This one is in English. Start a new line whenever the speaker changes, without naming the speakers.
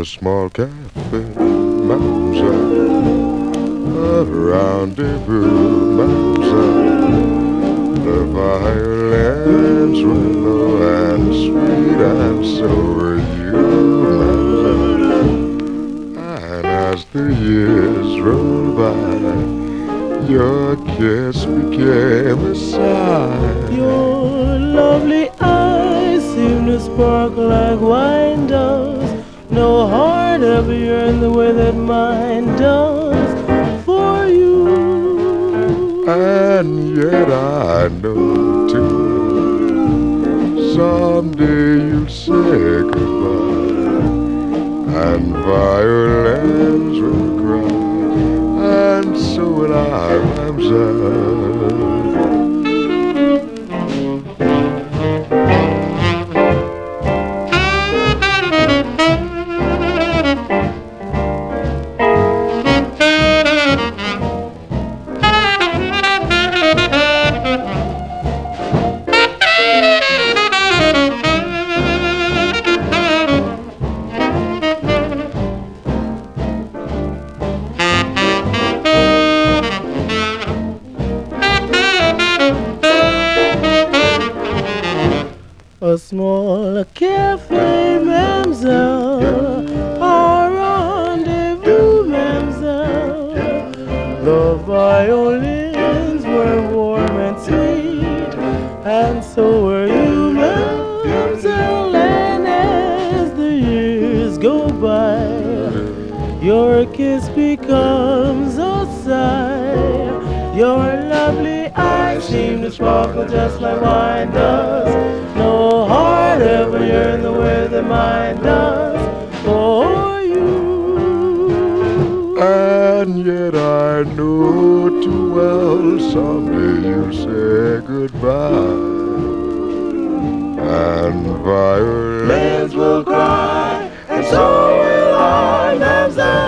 small cafe, mademoiselle, a rendezvous, mademoiselle. The violins were low and sweet, and so were you, mademoiselle. And as the years rolled by, your kiss became a sigh.
Your lovely eyes seem to sparkle like wine does. No heart ever yearned the way that mine does for you.
And yet I know too well someday you'll say goodbye, and violins will cry, and so will I, mademoiselle.
A small cafe, mademoiselle, a rendezvous, mademoiselle. The violins were warm and sweet, and so were you, mademoiselle. And as the years go by, your kiss becomes a sigh. Your lovely eyes seem to sparkle just like wine does. No heart ever yearned the way that mine does for you.
And yet I know too well someday you'll say goodbye, and violins will cry, and so will I, mademoiselle.